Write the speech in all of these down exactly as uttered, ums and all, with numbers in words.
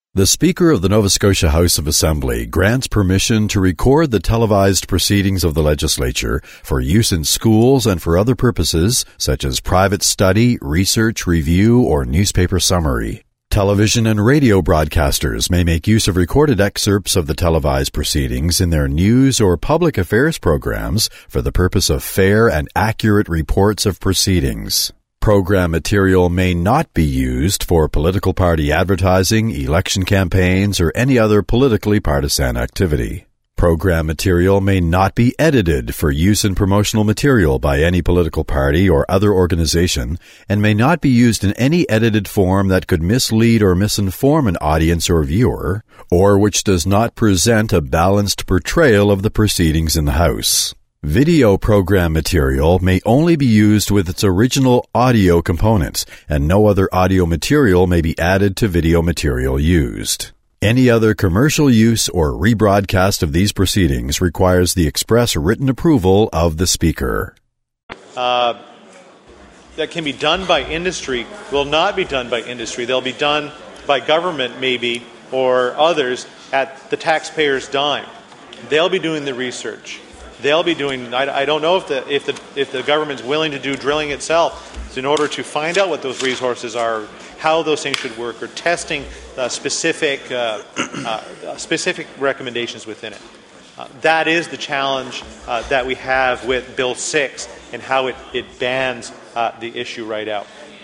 The Speaker of the Nova Scotia House of Assembly grants permission to record the televised proceedings of the legislature for use in schools and for other purposes such as private study, research, review, or newspaper summary. Television and radio broadcasters may make use of recorded excerpts of the televised proceedings in their news or public affairs programs for the purpose of fair and accurate reports of proceedings. Program material may not be used for political party advertising, election campaigns, or any other politically partisan activity. Program material may not be edited for use in promotional material by any political party or other organization, and may not be used in any edited form that could mislead or misinform an audience or viewer, or which does not present a balanced portrayal of the proceedings in the House. Video program material may only be used with its original audio components, and no other audio material may be added to video material used. Any other commercial use or rebroadcast of these proceedings requires the express written approval of the Speaker. Uh, that can be done by industry will not be done by industry. They'll be done by government, maybe, or others at the taxpayer's dime. They'll be doing the research. They'll be doing. I, I don't know if the if the if the government's willing to do drilling itself in order to find out what those resources are, how those things should work, or testing uh, specific uh, uh, specific recommendations within it. Uh, that is the challenge uh, that we have with Bill six and how it it bans uh, the issue right out.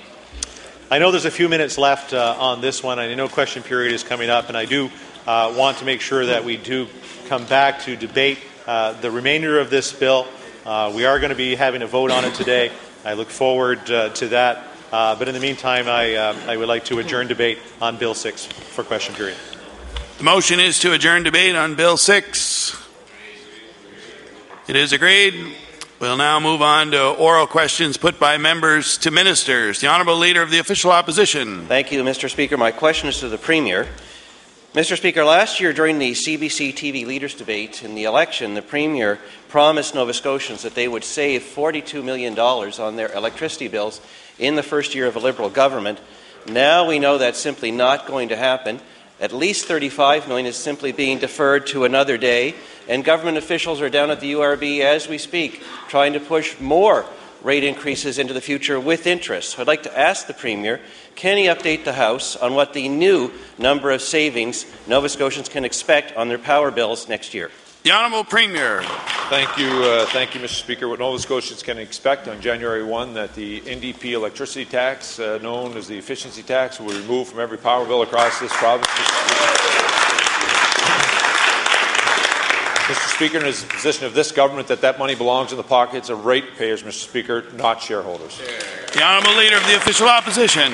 I know there's a few minutes left uh, on this one. I know question period is coming up, and I do uh, want to make sure that we do come back to debate Uh, the remainder of this bill. Uh, we are going to be having a vote on it today. I look forward uh, to that. Uh, but in the meantime, I, uh, I would like to adjourn debate on Bill six for question period. The motion is to adjourn debate on Bill six. It is agreed. We'll now move on to oral questions put by members to ministers. The Honourable Leader of the Official Opposition. Thank you, Mister Speaker. My question is to the Premier. Mister Speaker, last year during the C B C T V Leaders Debate in the election, the Premier promised Nova Scotians that they would save forty-two million dollars on their electricity bills in the first year of a Liberal government. Now we know that's simply not going to happen. At least thirty-five million dollars is simply being deferred to another day, and government officials are down at the U R B as we speak, trying to push more rate increases into the future with interest. So I'd like to ask the Premier, can he update the House on what the new number of savings Nova Scotians can expect on their power bills next year? The Honourable Premier. Thank you, uh, thank you, Mister Speaker. What Nova Scotians can expect on January first, that the N D P electricity tax, uh, known as the efficiency tax, will be removed from every power bill across this province. Mister Speaker, in his position of this government, that that money belongs in the pockets of ratepayers, Mister Speaker, not shareholders. The Honourable Leader of the Official Opposition.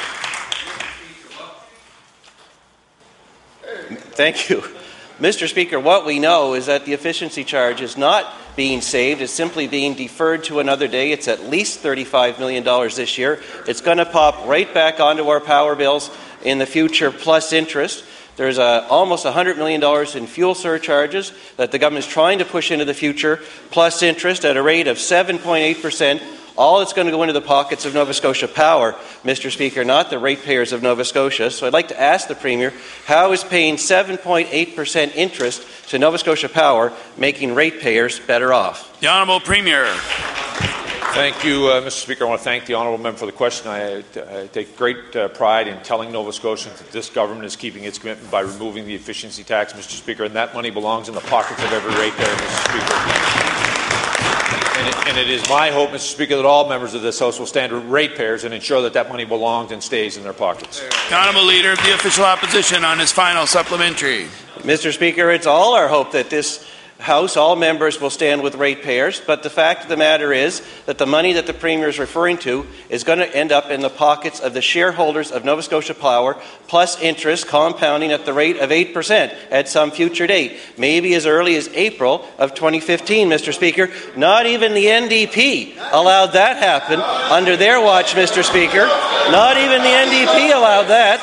Thank you. Mister Speaker, what we know is that the efficiency charge is not being saved. It's simply being deferred to another day. It's at least thirty-five million dollars this year. It's going to pop right back onto our power bills in the future, plus interest. There's uh, almost one hundred million dollars in fuel surcharges that the government is trying to push into the future, plus interest at a rate of seven point eight percent. All that's going to go into the pockets of Nova Scotia Power, Mister Speaker, not the ratepayers of Nova Scotia. So I'd like to ask the Premier, how is paying seven point eight percent interest to Nova Scotia Power making ratepayers better off? The Honourable Premier. Thank you, uh, Mister Speaker. I want to thank the honourable member for the question. I, I take great uh, pride in telling Nova Scotians that this government is keeping its commitment by removing the efficiency tax, Mister Speaker, and that money belongs in the pockets of every ratepayer, Mister Speaker. And it, and it is my hope, Mister Speaker, that all members of this House will stand with ratepayers and ensure that that money belongs and stays in their pockets. The Honourable Leader of the Official Opposition on his final supplementary. Mister Speaker, it's all our hope that this House, all members will stand with ratepayers, but the fact of the matter is that the money that the Premier is referring to is going to end up in the pockets of the shareholders of Nova Scotia Power, plus interest compounding at the rate of eight percent at some future date, maybe as early as April of twenty fifteen, Mister Speaker. Not even the N D P allowed that happen under their watch, Mister Speaker. Not even the N D P allowed that.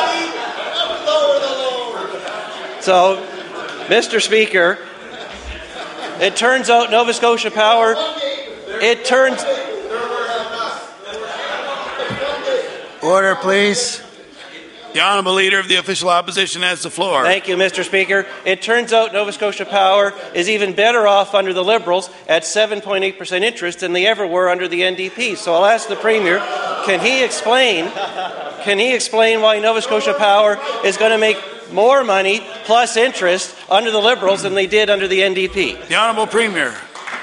So, Mister Speaker, it turns out Nova Scotia Power, it turns... Order, please. The Honourable Leader of the Official Opposition has the floor. Thank you, Mister Speaker. It turns out Nova Scotia Power is even better off under the Liberals at seven point eight percent interest than they ever were under the N D P. So I'll ask the Premier, can he explain, can he explain why Nova Scotia Power is going to make more money plus interest under the Liberals than they did under the N D P? The Honourable Premier.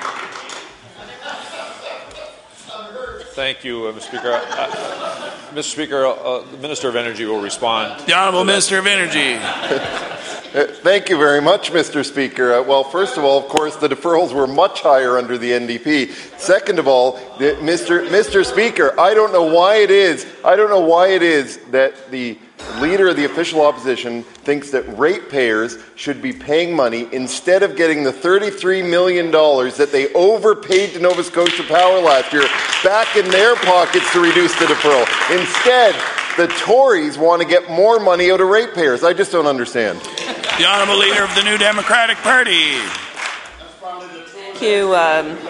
Thank you, uh, Mister Speaker. Uh, Mister Speaker, uh, the Minister of Energy will respond. The Honourable Minister of Energy. Thank you very much, Mister Speaker. Uh, well, first of all, of course, the deferrals were much higher under the N D P. Second of all, the, Mister Mister Speaker, I don't know why it is. I don't know why it is that the Leader of the Official Opposition thinks that ratepayers should be paying money instead of getting the thirty-three million dollars that they overpaid to Nova Scotia Power last year back in their pockets to reduce the deferral. Instead, the Tories want to get more money out of ratepayers. I just don't understand. The Honourable Leader of the New Democratic Party. Thank you. Um...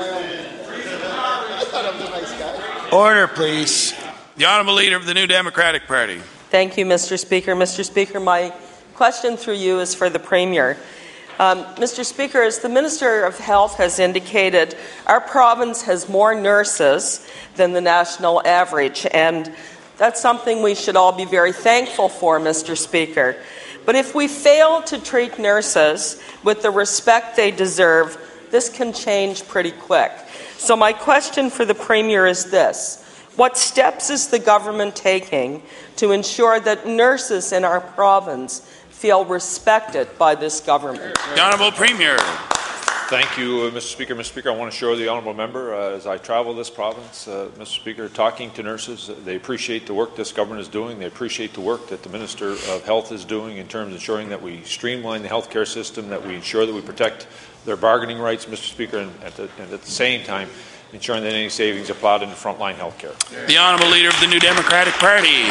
Order, please. The Honourable Leader of the New Democratic Party. Thank you, Mister Speaker. Mister Speaker, my question through you is for the Premier. Um, Mister Speaker, as the Minister of Health has indicated, our province has more nurses than the national average, and that's something we should all be very thankful for, Mister Speaker. But if we fail to treat nurses with the respect they deserve, this can change pretty quick. So my question for the Premier is this. What steps is the government taking to ensure that nurses in our province feel respected by this government? The Honourable Premier. Thank you, uh, Mister Speaker. Mister Speaker, I want to assure the honourable member, uh, as I travel this province, uh, Mister Speaker, talking to nurses, uh, they appreciate the work this government is doing. They appreciate the work that the Minister of Health is doing in terms of ensuring that we streamline the healthcare system, that we ensure that we protect their bargaining rights, Mister Speaker, and at the, and at the same time, ensuring that any savings are plowed into frontline health care. The Honourable Leader of the New Democratic Party.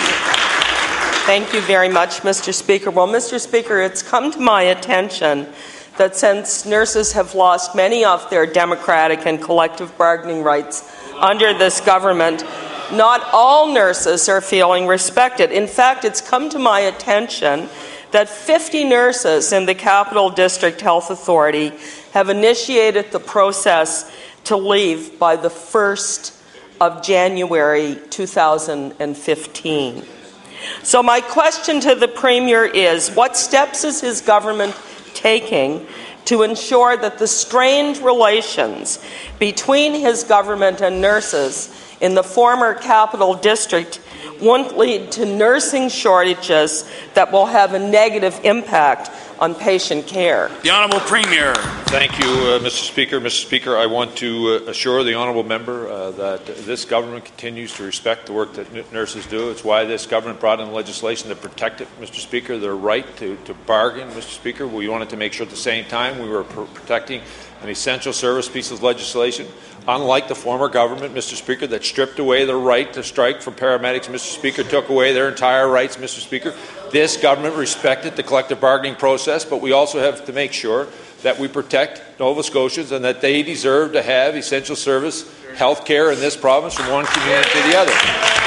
Thank you very much, Mister Speaker. Well, Mister Speaker, it's come to my attention that since nurses have lost many of their democratic and collective bargaining rights under this government, not all nurses are feeling respected. In fact, it's come to my attention that fifty nurses in the Capital District Health Authority have initiated the process to leave by the first of January two thousand fifteen. So my question to the Premier is, what steps is his government taking to ensure that the strained relations between his government and nurses in the former Capital District won't lead to nursing shortages that will have a negative impact on patient care? The Honourable Premier. Thank you, uh, Mister Speaker. Mister Speaker, I want to uh, assure the honourable member uh, that this government continues to respect the work that n- nurses do. It's why this government brought in legislation that protected, Mister Speaker, their right to, to bargain, Mister Speaker. We wanted to make sure at the same time we were pr- protecting an essential service piece of legislation. Unlike the former government, Mister Speaker, that stripped away the right to strike from paramedics, Mister Speaker, took away their entire rights, Mister Speaker. This government respected the collective bargaining process, but we also have to make sure that we protect Nova Scotians and that they deserve to have essential service health care in this province from one community to the other.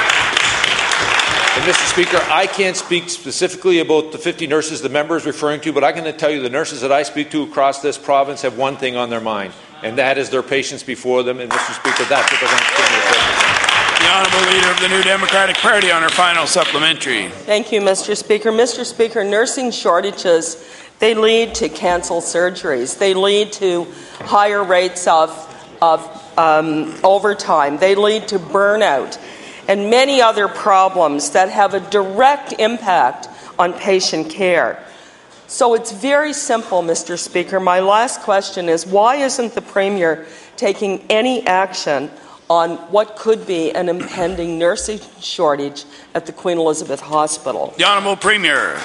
And Mister Speaker, I can't speak specifically about the fifty nurses the member is referring to, but I can tell you the nurses that I speak to across this province have one thing on their mind, and that is their patients before them. And Mister Speaker, that's what they're going to continue to focus on. The Honourable Leader of the New Democratic Party on her final supplementary. Thank you, Mister Speaker. Mister Speaker, nursing shortages, they lead to cancelled surgeries. They lead to higher rates of, of um, overtime. They lead to burnout and many other problems that have a direct impact on patient care. So it's very simple, Mister Speaker. My last question is, why isn't the Premier taking any action on what could be an impending nursing shortage at the Queen Elizabeth Hospital? The Honourable Premier.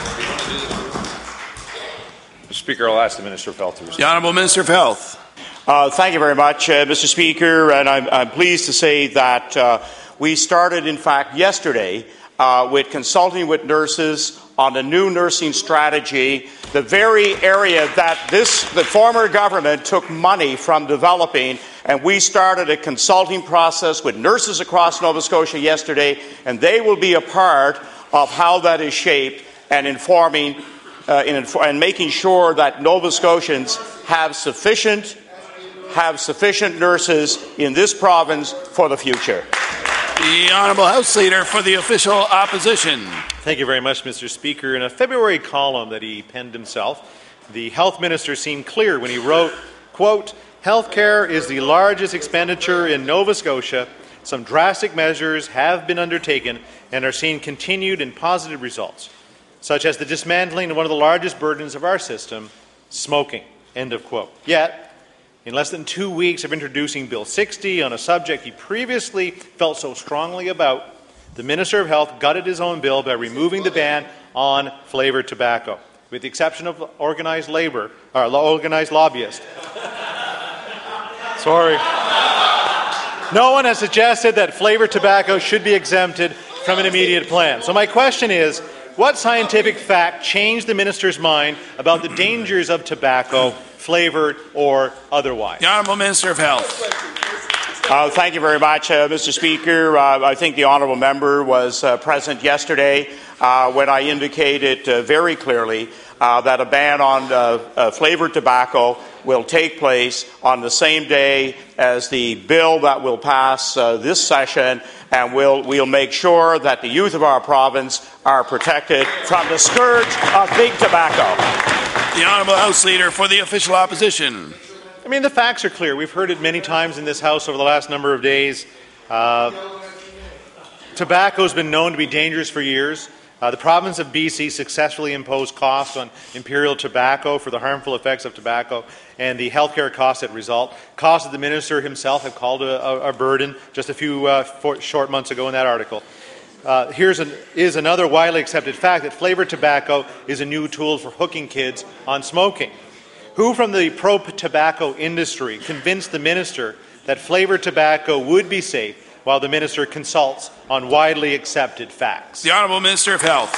Mister Speaker, I'll ask the Minister of Health to respond. The Honourable Minister of Health. Uh, thank you very much, uh, Mister Speaker, and I'm, I'm pleased to say that uh, we started, in fact, yesterday uh, with consulting with nurses on the new nursing strategy, the very area that this, the former government took money from developing, and we started a consulting process with nurses across Nova Scotia yesterday, and they will be a part of how that is shaped and informing uh, in, and making sure that Nova Scotians have sufficient have sufficient nurses in this province for the future. The Honourable House Leader for the Official Opposition. Thank you very much, Mister Speaker. In a February column that he penned himself, the Health Minister seemed clear when he wrote, quote, "Healthcare is the largest expenditure in Nova Scotia. Some drastic measures have been undertaken and are seeing continued and positive results, such as the dismantling of one of the largest burdens of our system, smoking." End of quote. Yet, in less than two weeks of introducing Bill sixty on a subject he previously felt so strongly about, the Minister of Health gutted his own bill by removing the ban on flavoured tobacco, with the exception of organized labour, or organized lobbyists. Sorry. No one has suggested that flavoured tobacco should be exempted from an immediate plan. So my question is, what scientific fact changed the Minister's mind about the dangers of tobacco, flavoured or otherwise? The Honourable Minister of Health. Uh, thank you very much, uh, Mister Speaker. Uh, I think the honourable member was uh, present yesterday uh, when I indicated uh, very clearly uh, that a ban on uh, uh, flavoured tobacco will take place on the same day as the bill that will pass uh, this session, and we'll, we'll make sure that the youth of our province are protected from the scourge of big tobacco. The Honourable House Leader for the Official Opposition. I mean, the facts are clear. We've heard it many times in this House over the last number of days. Uh, tobacco has been known to be dangerous for years. Uh, the province of B C successfully imposed costs on Imperial Tobacco for the harmful effects of tobacco and the healthcare costs that result. Costs that the minister himself had called a, a, a burden just a few uh, for, short months ago in that article. Uh, here's an, is another widely accepted fact that flavoured tobacco is a new tool for hooking kids on smoking. Who from the pro-tobacco industry convinced the minister that flavoured tobacco would be safe while the minister consults on widely accepted facts? The Honourable Minister of Health.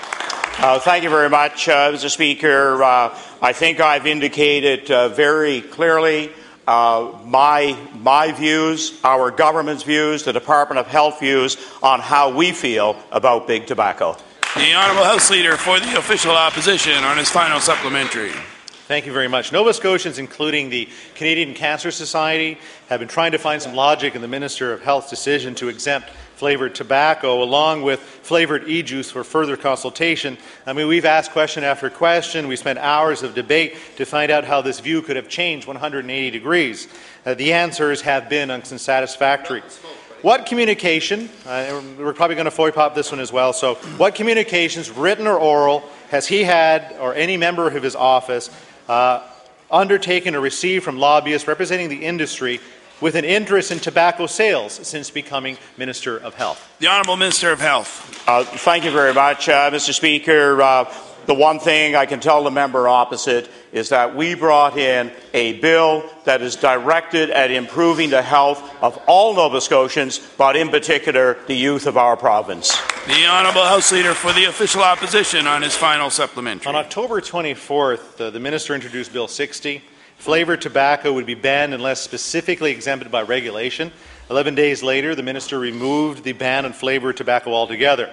Uh, thank you very much, uh, Mister Speaker. Uh, I think I've indicated uh, very clearly uh, my, my views, our government's views, the Department of Health views on how we feel about big tobacco. The Honourable House Leader for the Official Opposition on his final supplementary. Thank you very much. Nova Scotians, including the Canadian Cancer Society, have been trying to find some logic in the Minister of Health's decision to exempt flavoured tobacco along with flavoured e-juice for further consultation. I mean, we've asked question after question. We spent hours of debate to find out how this view could have changed one hundred eighty degrees. Uh, the answers have been unsatisfactory. What communication, uh, we're probably going to F O I P O P this one as well, so what communications, written or oral, has he had or any member of his office Uh, undertaken or received from lobbyists representing the industry with an interest in tobacco sales since becoming Minister of Health? The Honourable Minister of Health. Uh, thank you very much, uh, Mister Speaker. Uh, the one thing I can tell the member opposite is that we brought in a bill that is directed at improving the health of all Nova Scotians, but in particular the youth of our province. The Honourable House Leader for the Official Opposition on his final supplementary. On October twenty-fourth, uh, the minister introduced Bill sixty. Flavoured tobacco would be banned unless specifically exempted by regulation. Eleven days later, the minister removed the ban on flavoured tobacco altogether.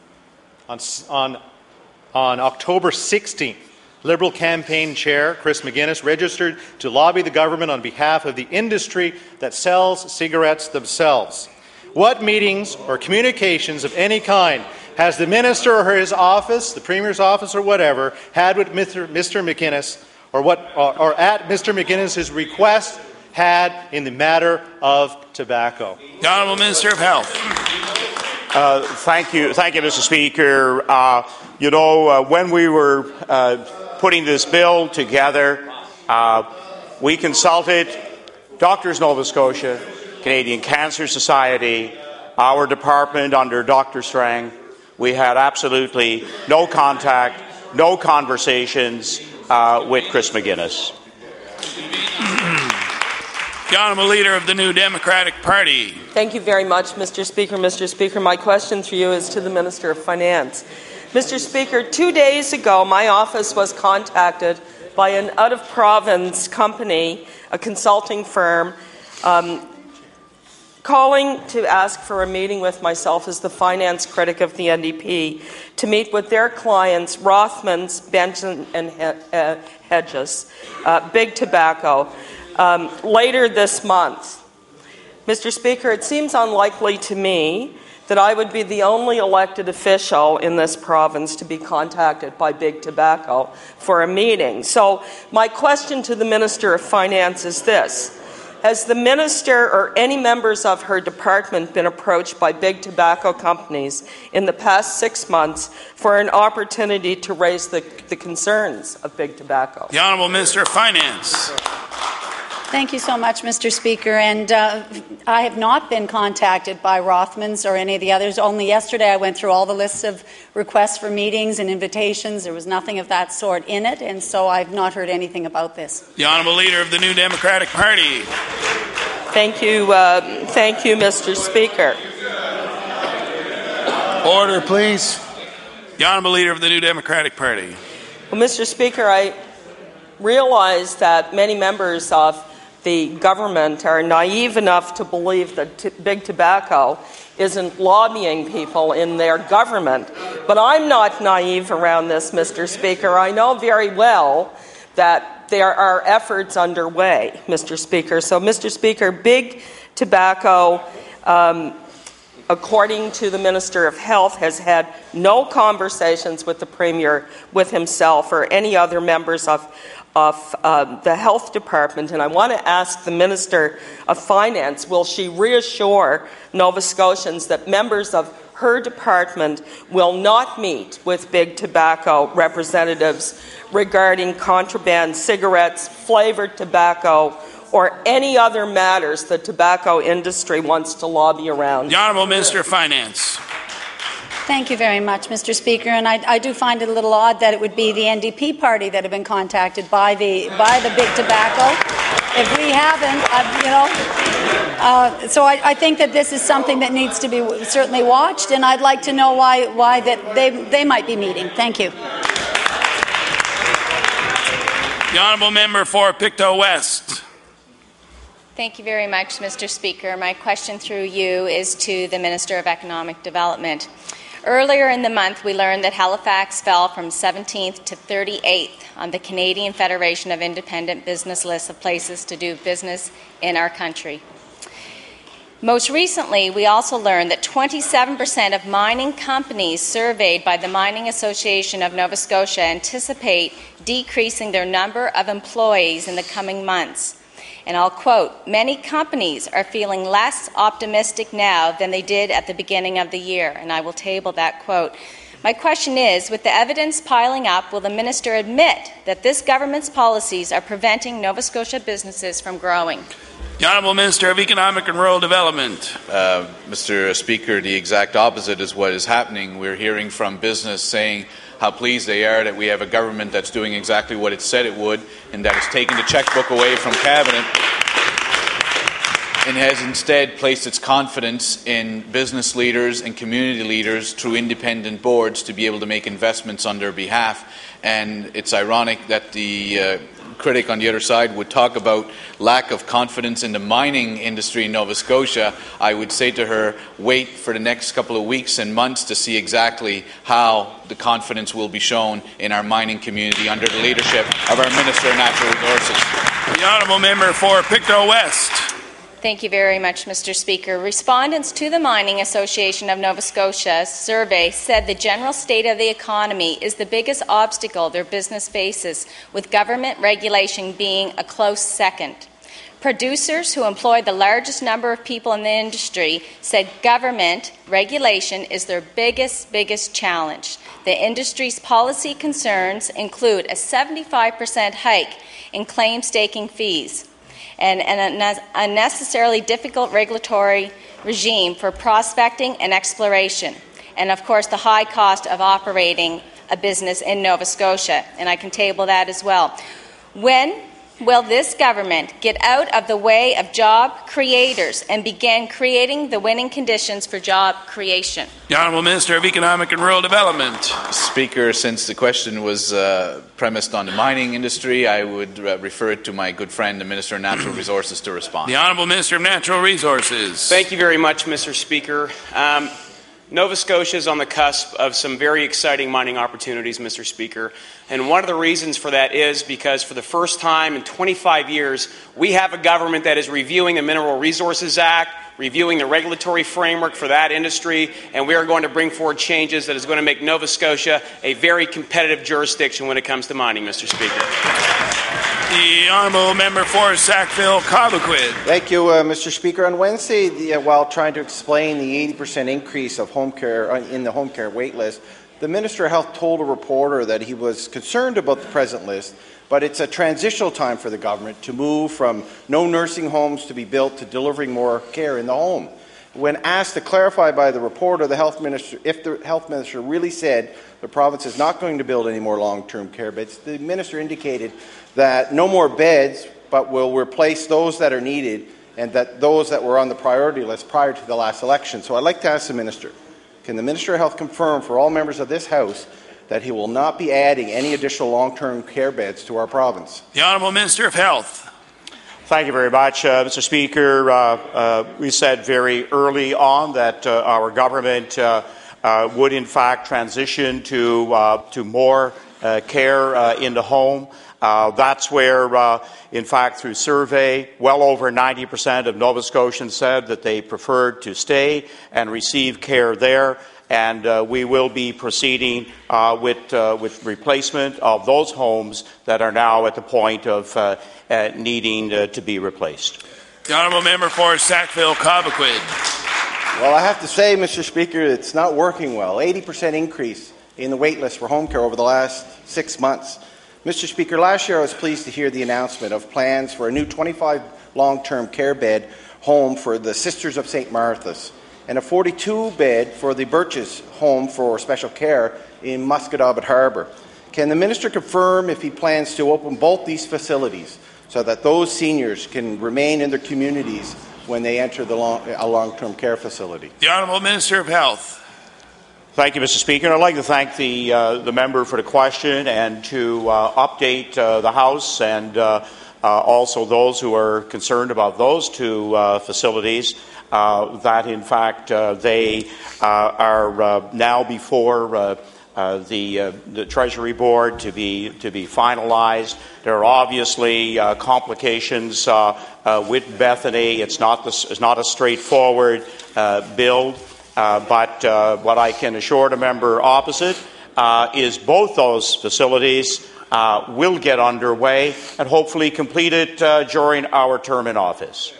On, on, on October sixteenth, Liberal campaign chair Chris McGuinness registered to lobby the government on behalf of the industry that sells cigarettes themselves. What meetings or communications of any kind has the minister or his office, the Premier's office or whatever, had with Mister Mister McGuinness, or, what, or, or at Mister McGuinness's request, had in the matter of tobacco? The Honourable Minister of Health. Uh, thank you, thank you, Mister Speaker. Uh, you know, uh, when we were uh, putting this bill together, uh, we consulted Doctors Nova Scotia, Canadian Cancer Society, our department under Doctor Strang. We had absolutely no contact, no conversations uh, with Chris McGuinness. The Honourable Leader of the New Democratic Party. Thank you very much, Mister Speaker. Mister Speaker, my question for you is to the Minister of Finance. Mister Speaker, two days ago, my office was contacted by an out-of-province company, a consulting firm, um, calling to ask for a meeting with myself as the finance critic of the N D P to meet with their clients, Rothmans, Benson and Hedges, uh, Big Tobacco, um, later this month. Mister Speaker, it seems unlikely to me that I would be the only elected official in this province to be contacted by Big Tobacco for a meeting. So my question to the Minister of Finance is this. Has the Minister or any members of her department been approached by Big Tobacco companies in the past six months for an opportunity to raise the, the concerns of Big Tobacco? The Honourable Minister of Finance. Thank you so much, Mister Speaker. And uh, I have not been contacted by Rothmans or any of the others. Only yesterday I went through all the lists of requests for meetings and invitations. There was nothing of that sort in it, and so I've not heard anything about this. The Honourable Leader of the New Democratic Party. Thank you, uh, thank you, Mister Speaker. Order, please. The Honourable Leader of the New Democratic Party. Well, Mister Speaker, I realize that many members of the government are naive enough to believe that t- Big Tobacco isn't lobbying people in their government. But I'm not naive around this, Mister Speaker. I know very well that there are efforts underway, Mister Speaker. So, Mister Speaker, Big Tobacco, um, according to the Minister of Health, has had no conversations with the Premier, with himself, or any other members of of uh, the Health Department, and I want to ask the Minister of Finance, will she reassure Nova Scotians that members of her department will not meet with Big Tobacco representatives regarding contraband cigarettes, flavoured tobacco, or any other matters the tobacco industry wants to lobby around? The Honourable Minister of Finance. Thank you very much, Mister Speaker. And I, I do find it a little odd that it would be the N D P party that have been contacted by the by the Big Tobacco. If we haven't, uh, you know, uh, so I, I think that this is something that needs to be certainly watched, and I'd like to know why why that they they might be meeting. Thank you. The Honourable Member for Pictou West. Thank you very much, Mister Speaker. My question through you is to the Minister of Economic Development. Earlier in the month, we learned that Halifax fell from seventeenth to thirty-eighth on the Canadian Federation of Independent Business list of places to do business in our country. Most recently, we also learned that twenty-seven percent of mining companies surveyed by the Mining Association of Nova Scotia anticipate decreasing their number of employees in the coming months. And I'll quote, "Many companies are feeling less optimistic now than they did at the beginning of the year." And I will table that quote. My question is, with the evidence piling up, will the Minister admit that this government's policies are preventing Nova Scotia businesses from growing? The Honourable Minister of Economic and Rural Development. Uh, Mister Speaker, the exact opposite is what is happening. We're hearing from business saying how pleased they are that we have a government that's doing exactly what it said it would, and that has taken the checkbook away from Cabinet and has instead placed its confidence in business leaders and community leaders through independent boards to be able to make investments on their behalf. And it's ironic that the uh, critic on the other side would talk about lack of confidence in the mining industry in Nova Scotia. I would say to her, wait for the next couple of weeks and months to see exactly how the confidence will be shown in our mining community under the leadership of our Minister of Natural Resources. The Honourable Member for Pictou West. Thank you very much, Mister Speaker. Respondents to the Mining Association of Nova Scotia's survey said the general state of the economy is the biggest obstacle their business faces, with government regulation being a close second. Producers who employ the largest number of people in the industry said government regulation is their biggest, biggest challenge. The industry's policy concerns include a seventy-five percent hike in claim staking fees, and an unnecessarily difficult regulatory regime for prospecting and exploration, and of course the high cost of operating a business in Nova Scotia, and I can table that as well. When will this government get out of the way of job creators and begin creating the winning conditions for job creation? The Honourable Minister of Economic and Rural Development. Speaker, since the question was uh, premised on the mining industry, I would uh, refer it to my good friend, the Minister of Natural Resources, to respond. The Honourable Minister of Natural Resources. Thank you very much, Mister Speaker. Um, Nova Scotia is on the cusp of some very exciting mining opportunities, Mister Speaker. And one of the reasons for that is because for the first time in twenty-five years, we have a government that is reviewing the Mineral Resources Act, reviewing the regulatory framework for that industry, and we are going to bring forward changes that is going to make Nova Scotia a very competitive jurisdiction when it comes to mining, Mister Speaker. The Honourable Member for Sackville-Cobequid. Thank you, uh, Mister Speaker. On Wednesday, the, uh, while trying to explain the eighty percent increase of home care uh, in the home care wait list, the Minister of Health told a reporter that he was concerned about the present list, but it's a transitional time for the government to move from no nursing homes to be built to delivering more care in the home. When asked to clarify by the reporter, the health minister, if the health minister really said the province is not going to build any more long-term care beds, the minister indicated that no more beds, but will replace those that are needed and that those that were on the priority list prior to the last election. So I'd like to ask the minister, can the Minister of Health confirm for all members of this House that he will not be adding any additional long-term care beds to our province? The Honourable Minister of Health. Thank you very much, uh, Mister Speaker. Uh, uh, we said very early on that uh, our government uh, uh, would in fact transition to, uh, to more uh, care uh, in the home. Uh, that's where, uh, in fact, through survey, well over ninety percent of Nova Scotians said that they preferred to stay and receive care there. And uh, we will be proceeding uh, with, uh, with replacement of those homes that are now at the point of uh, uh, needing uh, to be replaced. The Honourable Member for Sackville-Cobequid. Well, I have to say, Mister Speaker, it's not working well. eighty percent increase in the wait list for home care over the last six months. Mister Speaker, last year I was pleased to hear the announcement of plans for a new twenty-five long-term care bed home for the Sisters of Saint Martha's and a forty-two bed for the Birches Home for Special Care in Musquodoboit Harbour. Can the minister confirm if he plans to open both these facilities so that those seniors can remain in their communities when they enter the long, a long-term care facility? The Honourable Minister of Health. Thank you, Mister Speaker. I'd like to thank the, uh, the member for the question and to uh, update uh, the House and uh, uh, also those who are concerned about those two uh, facilities uh, that, in fact, uh, they uh, are uh, now before uh, uh, the, uh, the Treasury Board to be, to be finalized. There are obviously uh, complications uh, uh, with Bethany. It's not, the, it's not a straightforward uh, build. Uh, but uh, what I can assure the member opposite uh, is both those facilities uh, will get underway and hopefully completed uh, during our term in office.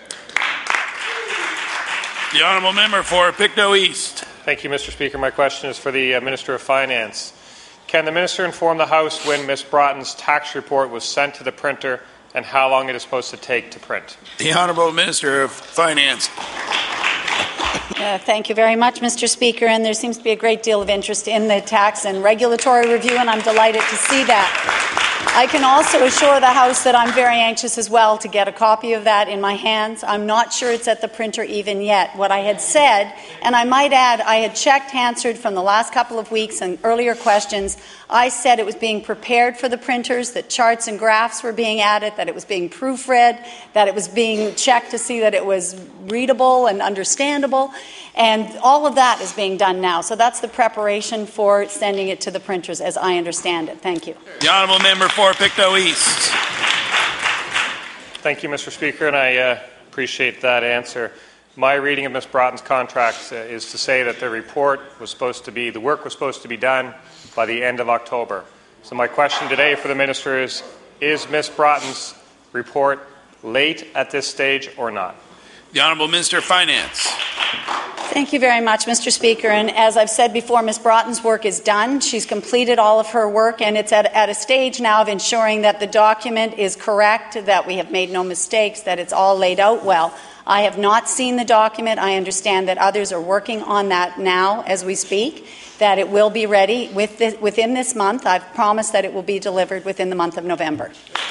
The Honourable Member for Pictou East. Thank you, Mister Speaker. My question is for the uh, Minister of Finance. Can the Minister inform the House when Miz Broughton's tax report was sent to the printer and how long it is supposed to take to print? The Honourable Minister of Finance. Uh, thank you very much, Mister Speaker. And there seems to be a great deal of interest in the tax and regulatory review, and I'm delighted to see that. I can also assure the House that I'm very anxious as well to get a copy of that in my hands. I'm not sure it's at the printer even yet. What I had said, and I might add, I had checked Hansard from the last couple of weeks and earlier questions. I said it was being prepared for the printers, that charts and graphs were being added, that it was being proofread, that it was being checked to see that it was readable and understandable. And all of that is being done now. So that's the preparation for sending it to the printers, as I understand it. Thank you. The Honourable Member for Pictou East. Thank you, Mister Speaker, and I uh, appreciate that answer. My reading of Miz Broughton's contract uh, is to say that the report was supposed to be, the work was supposed to be done by the end of October. So my question today for the Minister is, is Miz Broughton's report late at this stage or not? The Honourable Minister of Finance. Thank you very much, Mister Speaker. And as I've said before, Miz Broughton's work is done. She's completed all of her work, and it's at, at a stage now of ensuring that the document is correct, that we have made no mistakes, that it's all laid out well. I have not seen the document. I understand that others are working on that now as we speak, that it will be ready with this, within this month. I've promised that it will be delivered within the month of November.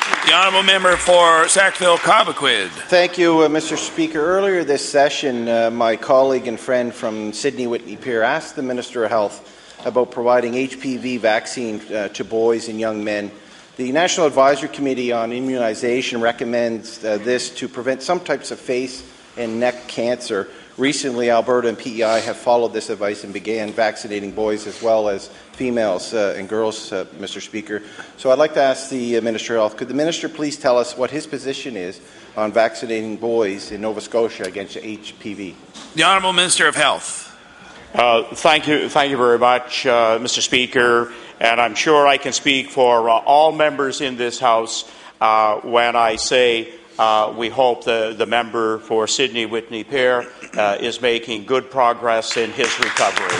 The honourable member for Sackville-Cobequid. Thank you, uh, Mister Speaker. Earlier this session, uh, my colleague and friend from Sydney Whitney Pier asked the Minister of Health about providing H P V vaccine uh, to boys and young men. The National Advisory Committee on Immunization recommends uh, this to prevent some types of face and neck cancer. Recently, Alberta and P E I have followed this advice and began vaccinating boys as well as females uh, and girls, uh, Mister Speaker. So I'd like to ask the uh, Minister of Health, could the Minister please tell us what his position is on vaccinating boys in Nova Scotia against H P V? The Honourable Minister of Health. Uh, thank you, thank you very much, uh, Mister Speaker, and I'm sure I can speak for uh, all members in this House uh, when I say uh, we hope the, the member for Sydney Whitney Pier uh, is making good progress in his recovery.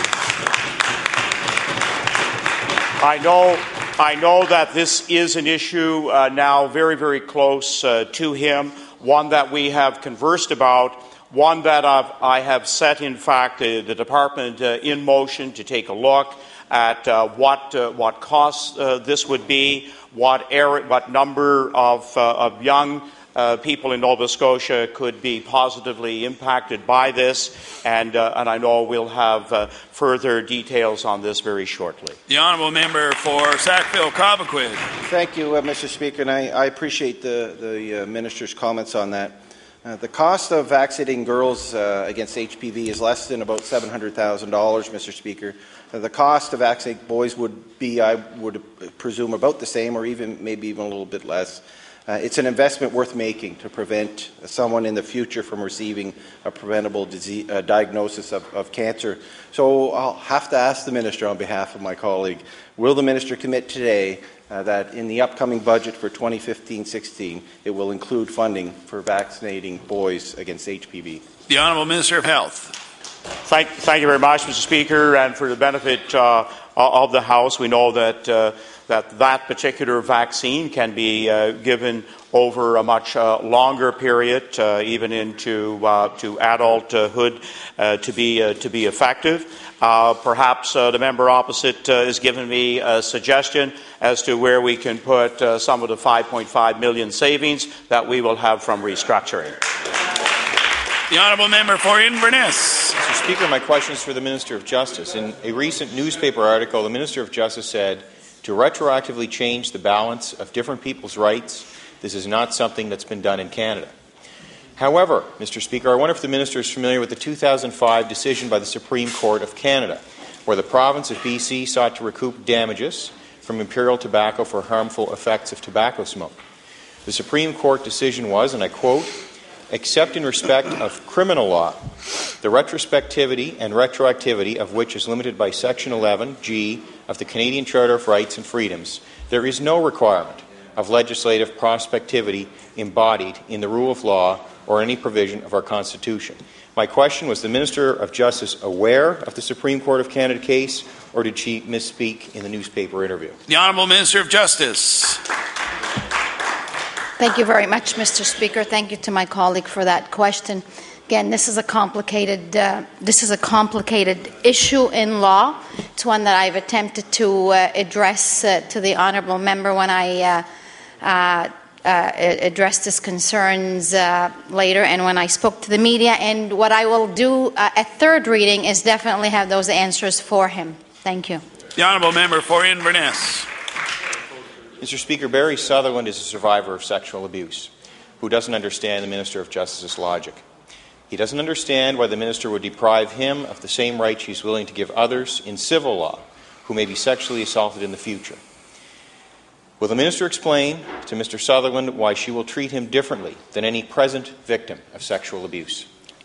I know, I know that this is an issue uh, now very, very close uh, to him, one that we have conversed about, one that I've, I have set, in fact, uh, the department uh, in motion to take a look at uh, what uh, what costs uh, this would be, what area, what number of, uh, of young Uh, people in Nova Scotia could be positively impacted by this, and, uh, and I know we'll have uh, further details on this very shortly. The honourable member for Sackville-Cobequid. Thank you, uh, Mister Speaker, and I, I appreciate the, the uh, Minister's comments on that. Uh, the cost of vaccinating girls uh, against H P V is less than about seven hundred thousand dollars, Mister Speaker. Uh, the cost of vaccinating boys would be, I would presume, about the same, or even maybe even a little bit less. Uh, it's an investment worth making to prevent someone in the future from receiving a preventable disease, uh, diagnosis of, of cancer. So I'll have to ask the Minister on behalf of my colleague, will the Minister commit today uh, that in the upcoming budget for twenty fifteen sixteen it will include funding for vaccinating boys against H P V? The Honourable Minister of Health. Thank, thank you very much, Mister Speaker, and for the benefit uh, of the House, we know that uh, that that particular vaccine can be uh, given over a much uh, longer period, uh, even into uh, to adulthood, uh, to be uh, to be effective. Uh, perhaps uh, the member opposite uh, has given me a suggestion as to where we can put uh, some of the five point five million savings that we will have from restructuring. The honourable member for Inverness. Mister Speaker, my question is for the Minister of Justice. In a recent newspaper article, the Minister of Justice said, to retroactively change the balance of different people's rights, this is not something that's been done in Canada. However, Mister Speaker, I wonder if the Minister is familiar with the two thousand five decision by the Supreme Court of Canada, where the province of B C sought to recoup damages from Imperial Tobacco for harmful effects of tobacco smoke. The Supreme Court decision was, and I quote, except in respect of criminal law, the retrospectivity and retroactivity of which is limited by Section eleven G of the Canadian Charter of Rights and Freedoms, there is no requirement of legislative prospectivity embodied in the rule of law or any provision of our Constitution. My question, was the Minister of Justice aware of the Supreme Court of Canada case, or did she misspeak in the newspaper interview? The Honourable Minister of Justice. Thank you very much, Mister Speaker. Thank you to my colleague for that question. Again, this is a complicated uh, this is a complicated issue in law. It's one that I've attempted to uh, address uh, to the honourable member when I uh, uh, uh, addressed his concerns uh, later, and when I spoke to the media. And what I will do uh, at third reading is definitely have those answers for him. Thank you. The honourable member for Inverness. Mister Speaker, Barry Sutherland is a survivor of sexual abuse who doesn't understand the Minister of Justice's logic. He doesn't understand why the Minister would deprive him of the same rights she's willing to give others in civil law who may be sexually assaulted in the future. Will the Minister explain to Mister Sutherland why she will treat him differently than any present victim of sexual abuse?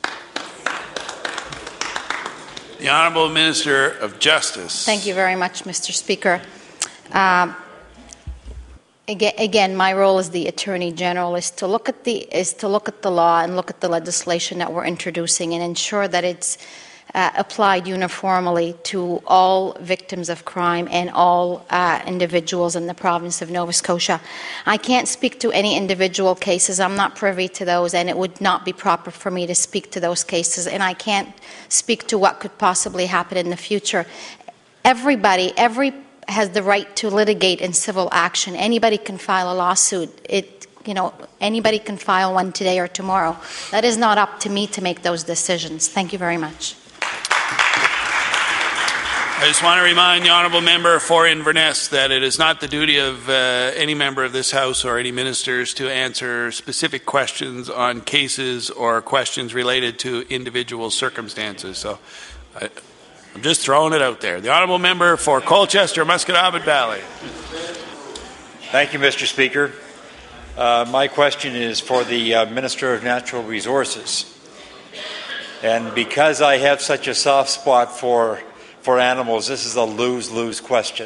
The Honourable Minister of Justice. Thank you very much, Mister Speaker. Uh, Again, my role as the Attorney General is to look at the is to look at the law and look at the legislation that we're introducing and ensure that it's uh, applied uniformly to all victims of crime and all uh, individuals in the province of Nova Scotia. I can't speak to any individual cases. I'm not privy to those, and it would not be proper for me to speak to those cases. And I can't speak to what could possibly happen in the future. Everybody, every has the right to litigate in civil action. Anybody can file a lawsuit. It, you know, anybody can file one today or tomorrow. That is not up to me to make those decisions. Thank you very much. I just want to remind the honourable member for Inverness that it is not the duty of uh, any member of this House or any ministers to answer specific questions on cases or questions related to individual circumstances. So I, I'm just throwing it out there. The honourable member for Colchester, Musquodoboit Valley. Thank you, Mister Speaker. Uh, my question is for the uh, Minister of Natural Resources. And because I have such a soft spot for For animals, this is a lose-lose question.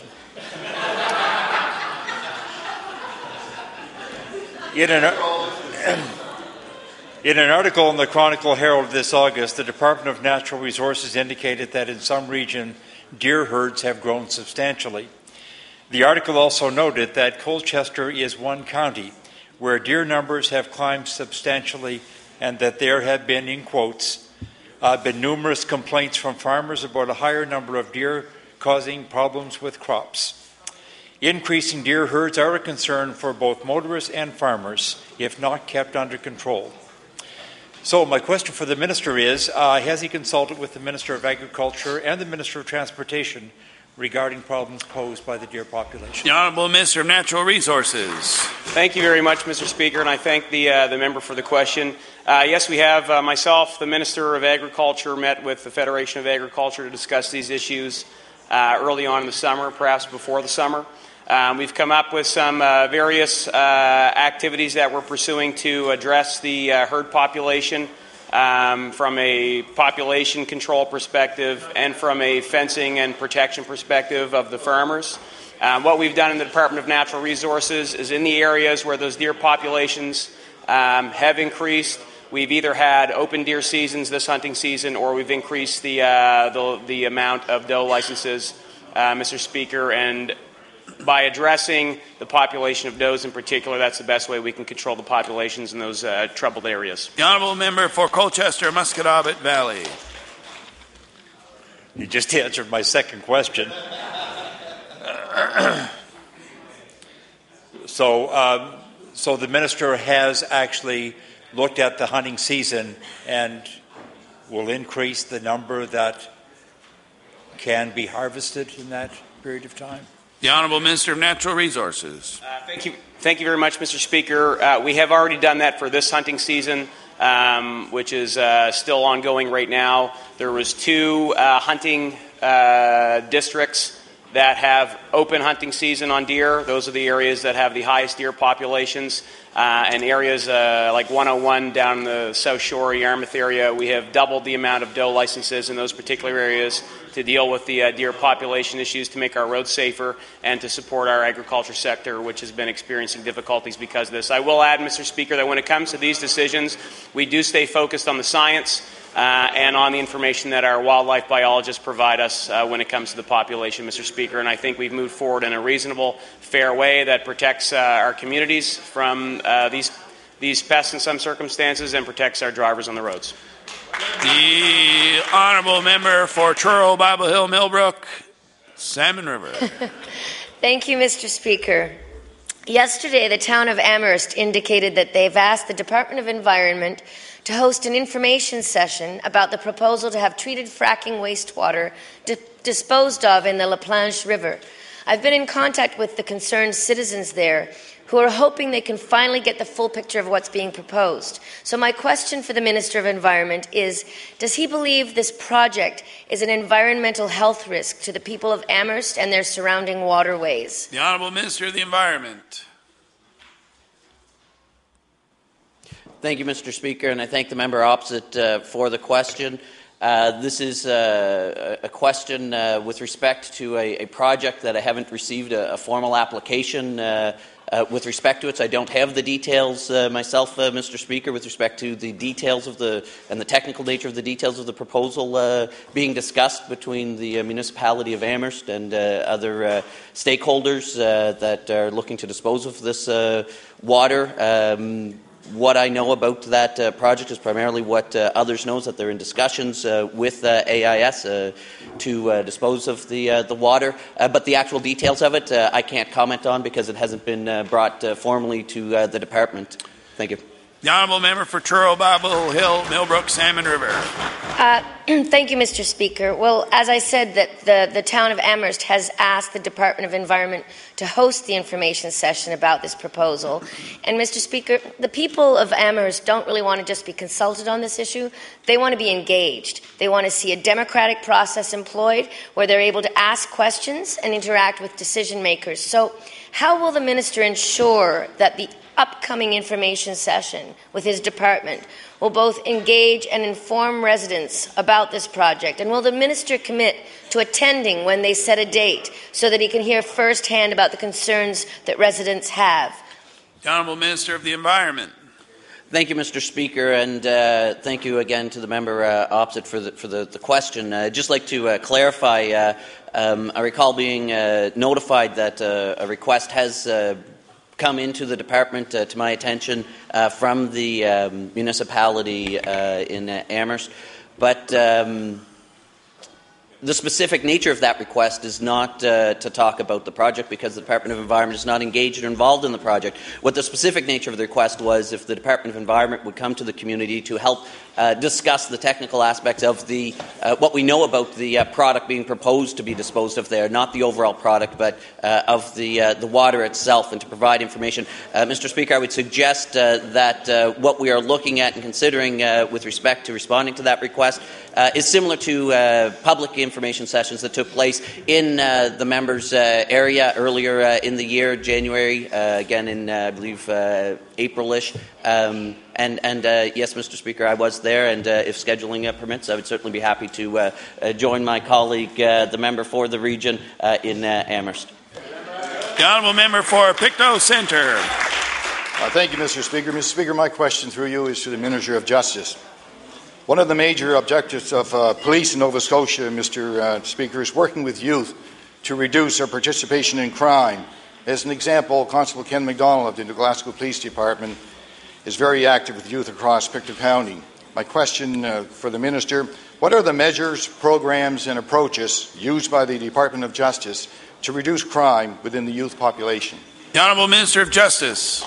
In an, in an article in the Chronicle Herald this August, the Department of Natural Resources indicated that in some region, deer herds have grown substantially. The article also noted that Colchester is one county where deer numbers have climbed substantially and that there have been, in quotes, Uh, been numerous complaints from farmers about a higher number of deer causing problems with crops. Increasing deer herds are a concern for both motorists and farmers if not kept under control. So my question for the Minister is, uh, has he consulted with the Minister of Agriculture and the Minister of Transportation regarding problems posed by the deer population? The Honourable Minister of Natural Resources. Thank you very much, Mister Speaker, and I thank the, uh, the member for the question. Uh, yes, we have. Uh, myself, the Minister of Agriculture, met with the Federation of Agriculture to discuss these issues uh, early on in the summer, perhaps before the summer. Um, we've come up with some uh, various uh, activities that we're pursuing to address the uh, herd population um, from a population control perspective and from a fencing and protection perspective of the farmers. Um, what we've done in the Department of Natural Resources is in the areas where those deer populations um, have increased, we've either had open deer seasons this hunting season or we've increased the, uh, the, the amount of doe licenses, uh, Mister Speaker, and by addressing the population of does in particular, that's the best way we can control the populations in those uh, troubled areas. The honourable member for Colchester, Musquodoboit Valley. You just answered my second question. so, um, so the minister has actually looked at the hunting season and will increase the number that can be harvested in that period of time? The Honourable Minister of Natural Resources. Uh, thank you. Thank you very much, Mister Speaker. Uh, we have already done that for this hunting season, um, which is uh, still ongoing right now. There was two uh, hunting uh, districts that have open hunting season on deer. Those are the areas that have the highest deer populations. Uh, and areas uh, like one oh one down in the South Shore, Yarmouth area, we have doubled the amount of doe licenses in those particular areas to deal with the uh, deer population issues, to make our roads safer, and to support our agriculture sector, which has been experiencing difficulties because of this. I will add, Mister Speaker, that when it comes to these decisions, we do stay focused on the science uh, and on the information that our wildlife biologists provide us uh, when it comes to the population, Mister Speaker. And I think we've moved forward in a reasonable, fair way that protects uh, our communities from uh, these these pests in some circumstances and protects our drivers on the roads. The honourable member for Truro, Bible Hill, Millbrook, Salmon River. Thank you, Mister Speaker. Yesterday, the town of Amherst indicated that they've asked the Department of Environment to host an information session about the proposal to have treated fracking wastewater di- disposed of in the La Planche River. I've been in contact with the concerned citizens there who are hoping they can finally get the full picture of what's being proposed. So my question for the Minister of Environment is, does he believe this project is an environmental health risk to the people of Amherst and their surrounding waterways? The Honourable Minister of the Environment. Thank you, Mister Speaker, and I thank the member opposite uh, for the question. Uh, this is uh, a question uh, with respect to a, a project that I haven't received a, a formal application uh, uh, with respect to it. So I don't have the details uh, myself, uh, Mister Speaker, with respect to the details of the and the technical nature of the details of the proposal uh, being discussed between the uh, municipality of Amherst and uh, other uh, stakeholders uh, that are looking to dispose of this uh, water. Um, what I know about that uh, project is primarily what uh, others know, is that they're in discussions uh, with uh, A I S uh, to uh, dispose of the uh, the water. Uh, but the actual details of it, uh, I can't comment on because it hasn't been uh, brought uh, formally to uh, the department. Thank you. The Honourable Member for Truro, Babel Hill, Millbrook, Salmon River. Uh, thank you, Mister Speaker. Well, as I said, that the, the town of Amherst has asked the Department of Environment to host the information session about this proposal. And, Mister Speaker, the people of Amherst don't really want to just be consulted on this issue. They want to be engaged. They want to see a democratic process employed where they're able to ask questions and interact with decision makers. So how will the minister ensure that the upcoming information session with his department will both engage and inform residents about this project? And will the minister commit to attending when they set a date so that he can hear firsthand about the concerns that residents have? The Honourable Minister of the Environment. Thank you, Mister Speaker, and uh, thank you again to the member uh, opposite for the, for the, the question. Uh, I'd just like to uh, clarify, uh, um, I recall being uh, notified that uh, a request has uh, come into the department uh, to my attention uh, from the um, municipality uh, in uh, Amherst, but um, the specific nature of that request is not uh, to talk about the project because the Department of Environment is not engaged or involved in the project. What the specific nature of the request was if the Department of Environment would come to the community to help uh, discuss the technical aspects of the uh, what we know about the uh, product being proposed to be disposed of there, not the overall product, but uh, of the uh, the water itself, and to provide information. Uh, Mister Speaker, I would suggest uh, that uh, what we are looking at and considering uh, with respect to responding to that request uh, is similar to uh, public information sessions that took place in uh, the members' uh, area earlier uh, in the year, January, uh, again in, uh, I believe, uh, April-ish. Um, and, and uh, yes, Mister Speaker, I was there, and uh, if scheduling uh, permits, I would certainly be happy to uh, uh, join my colleague, uh, the member for the region uh, in uh, Amherst. The Honourable Member for Pictou Centre. Uh, thank you, Mister Speaker. Mister Speaker, my question through you is to the Minister of Justice. One of the major objectives of uh, police in Nova Scotia, Mister Uh, Speaker, is working with youth to reduce their participation in crime. As an example, Constable Ken McDonald of the Glasgow Police Department is very active with youth across Pictou County. My question uh, for the Minister, what are the measures, programs and approaches used by the Department of Justice to reduce crime within the youth population? The Honourable Minister of Justice.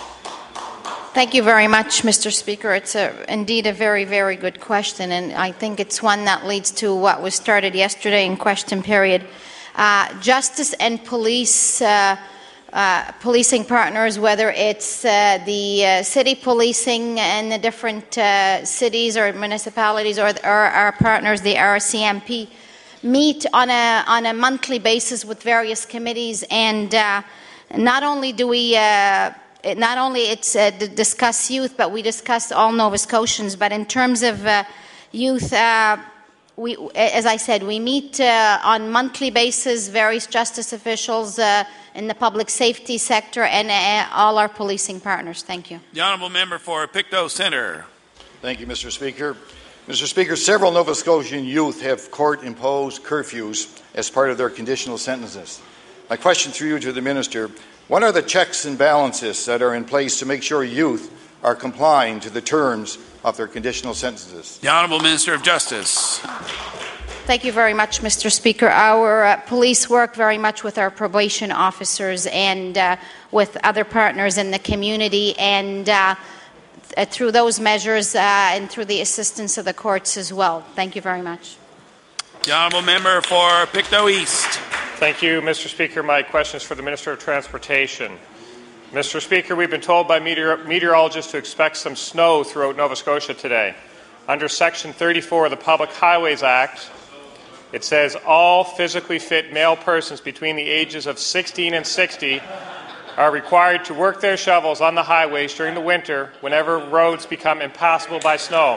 Thank you very much, Mister Speaker. It's a, indeed a very, very good question, and I think it's one that leads to what was started yesterday in question period. Uh, justice and police, uh, uh, policing partners, whether it's uh, the uh, city policing in the different uh, cities or municipalities, or, or our partners, the R C M P, meet on a on a monthly basis with various committees, and uh, not only do we. Uh, It not only it's uh, to discuss youth, but we discuss all Nova Scotians. But in terms of uh, youth, uh, we, as I said, we meet uh, on monthly basis, various justice officials uh, in the public safety sector, and uh, all our policing partners. Thank you. The Honourable Member for Pictou Centre. Thank you, Mister Speaker. Mister Speaker, several Nova Scotian youth have court-imposed curfews as part of their conditional sentences. My question through you to the Minister, what are the checks and balances that are in place to make sure youth are complying to the terms of their conditional sentences? The Honourable Minister of Justice. Thank you very much, Mister Speaker. Our uh, police work very much with our probation officers and uh, with other partners in the community, and uh, th- through those measures uh, and through the assistance of the courts as well. Thank you very much. The Honourable Member for Pictou East. Thank you, Mister Speaker. My question is for the Minister of Transportation. Mister Speaker, we've been told by meteor- meteorologists to expect some snow throughout Nova Scotia today. Under Section thirty-four of the Public Highways Act, it says all physically fit male persons between the ages of sixteen and sixty are required to work their shovels on the highways during the winter whenever roads become impassable by snow.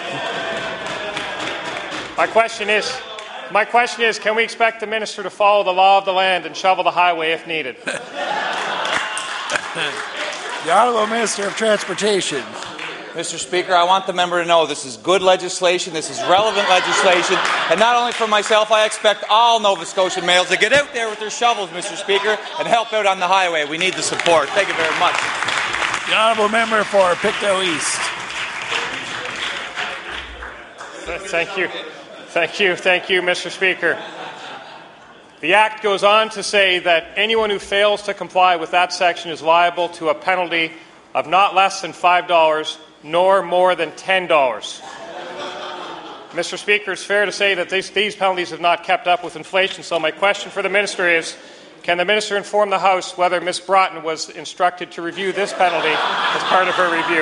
My question is, My question is, can we expect the Minister to follow the law of the land and shovel the highway if needed? The Honourable Minister of Transportation. Mister Speaker, I want the member to know this is good legislation, this is relevant legislation, and not only for myself, I expect all Nova Scotian males to get out there with their shovels, Mister Speaker, and help out on the highway. We need the support. Thank you very much. The honourable member for Pictou East. Thank you. Thank you. Thank you, Mister Speaker. The Act goes on to say that anyone who fails to comply with that section is liable to a penalty of not less than five dollars nor more than ten dollars. Mister Speaker, it's fair to say that these, these penalties have not kept up with inflation, so my question for the Minister is, can the Minister inform the House whether Miz Broughton was instructed to review this penalty as part of her review?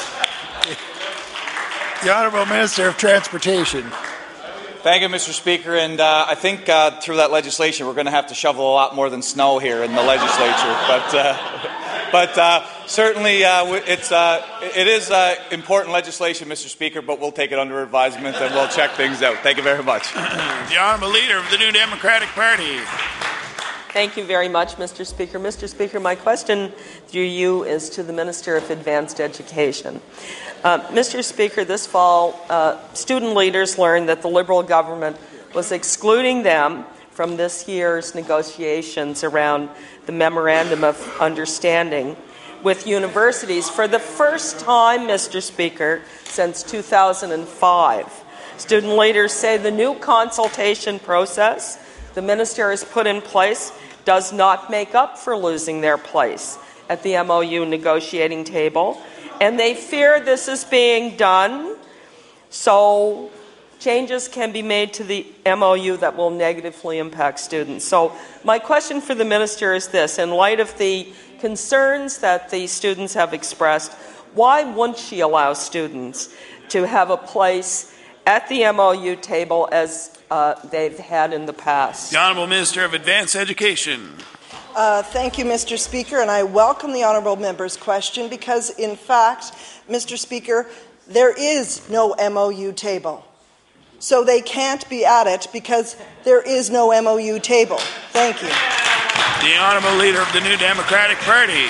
The Honourable Minister of Transportation. Thank you, Mister Speaker. And uh, I think uh, through that legislation, we're going to have to shovel a lot more than snow here in the legislature. But, uh, but uh, certainly, uh, it's uh, it is uh, important legislation, Mister Speaker. But we'll take it under advisement and we'll check things out. Thank you very much. The Honourable Leader of the New Democratic Party. Thank you very much, Mister Speaker. Mister Speaker, my question through you is to the Minister of Advanced Education. Uh, Mister Speaker, this fall, uh, student leaders learned that the Liberal government was excluding them from this year's negotiations around the Memorandum of Understanding with universities for the first time, Mister Speaker, since two thousand five. Student leaders say the new consultation process the Minister has put in place does not make up for losing their place at the M O U negotiating table, and they fear this is being done so changes can be made to the M O U that will negatively impact students. So my question for the Minister is this: in light of the concerns that the students have expressed, why wouldn't she allow students to have a place at the M O U table as uh, they've had in the past? The Honourable Minister of Advanced Education. Uh, thank you, Mister Speaker, and I welcome the honourable member's question because, in fact, Mister Speaker, there is no M O U table. So they can't be at it because there is no M O U table. Thank you. The Honourable Leader of the New Democratic Party.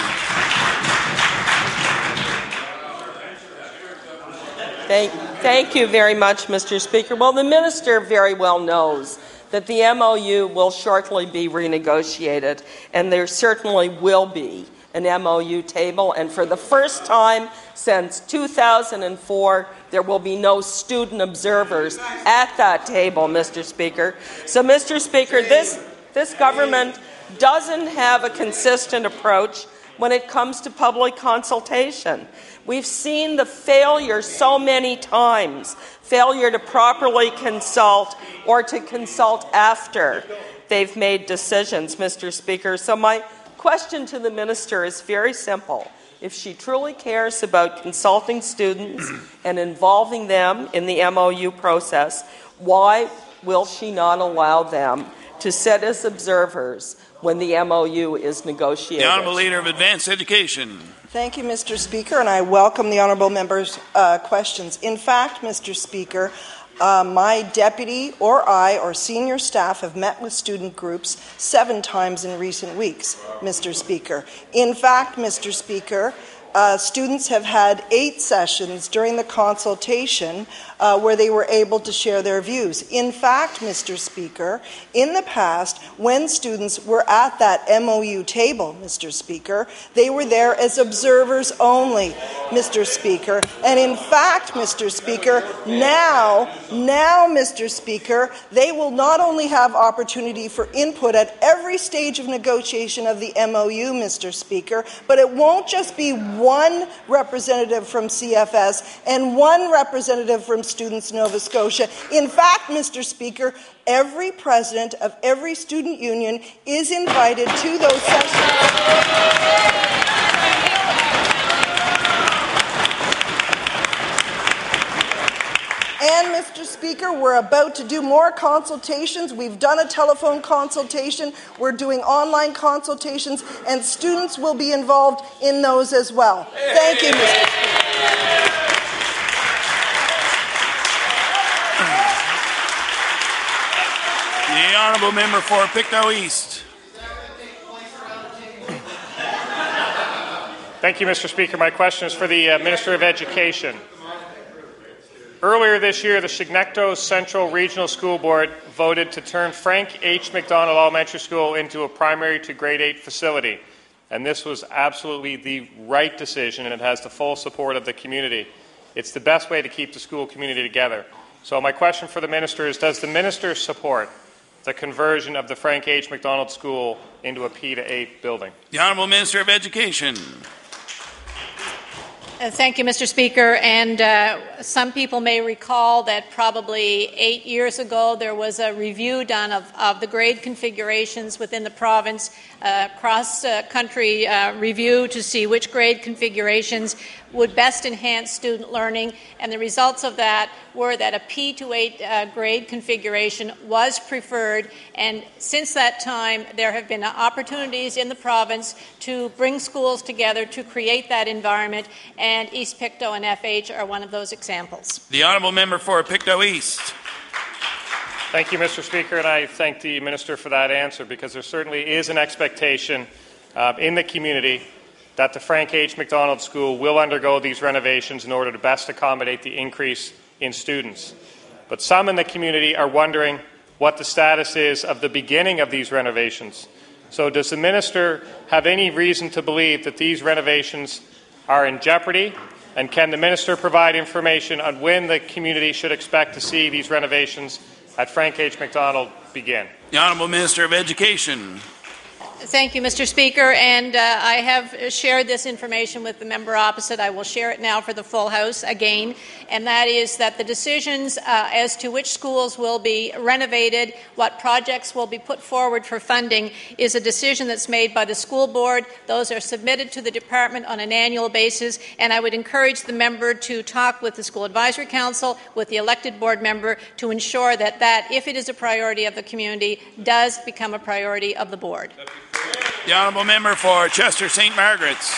Thank, thank you very much, Mister Speaker. Well, the Minister very well knows that the M O U will shortly be renegotiated, and there certainly will be an M O U table, and for the first time since two thousand four, there will be no student observers at that table, Mister Speaker. So, Mister Speaker, this, this government doesn't have a consistent approach when it comes to public consultation. We've seen the failure so many times, failure to properly consult or to consult after they've made decisions, Mister Speaker. So my question to the Minister is very simple. If she truly cares about consulting students and involving them in the M O U process, why will she not allow them to sit as observers when the M O U is negotiated? The Honourable Leader of Advanced Education. Thank you, Mister Speaker, and I welcome the honourable member's uh, questions. In fact, Mister Speaker, uh, my deputy or I or senior staff have met with student groups seven times in recent weeks, Mister Speaker. In fact, Mister Speaker, uh, students have had eight sessions during the consultation uh, where they were able to share their views. In fact, Mister Speaker, in the past, when students were at that M O U table, Mister Speaker, they were there as observers only, Mister Speaker. And in fact, Mister Speaker, now, now, Mister Speaker, they will not only have opportunity for input at every stage of negotiation of the M O U, Mister Speaker, but it won't just be one representative from C F S and one representative from Students Nova Scotia. In fact, Mister Speaker, every president of every student union is invited to those sessions. And, Mister Speaker, we're about to do more consultations. We've done a telephone consultation. We're doing online consultations, and students will be involved in those as well. Thank you, Mister Speaker. The Honourable Member for Pictou East. Thank you, Mister Speaker. My question is for the uh, Minister of Education. Earlier this year, the Chignecto Central Regional School Board voted to turn Frank H. McDonald Elementary School into a primary to grade eight facility. And this was absolutely the right decision, and it has the full support of the community. It's the best way to keep the school community together. So my question for the Minister is, does the Minister support the conversion of the Frank H. McDonald School into a P to eight building? The Honourable Minister of Education. Uh, thank you, Mister Speaker. And uh, some people may recall that probably eight years ago there was a review done of, of the grade configurations within the province, uh, cross-country uh, review to see which grade configurations would best enhance student learning. And the results of that were that a P to eight uh, grade configuration was preferred. And since that time, there have been opportunities in the province to bring schools together to create that environment. And East Pictou and F H are one of those examples. The Honourable Member for Pictou East. Thank you, Mister Speaker, and I thank the Minister for that answer, because there certainly is an expectation uh, in the community that the Frank H. McDonald School will undergo these renovations in order to best accommodate the increase in students. But some in the community are wondering what the status is of the beginning of these renovations. So does the Minister have any reason to believe that these renovations are in jeopardy? And can the Minister provide information on when the community should expect to see these renovations at Frank H. McDonald begin? The Honourable Minister of Education. Thank you, Mister Speaker. And uh, I have shared this information with the member opposite. I will share it now for the full House again. And that is that the decisions uh, as to which schools will be renovated, what projects will be put forward for funding, is a decision that's made by the school board. Those are submitted to the department on an annual basis. And I would encourage the member to talk with the School Advisory Council, with the elected board member, to ensure that that, if it is a priority of the community, does become a priority of the board. The Honourable Member for Chester Saint Margaret's.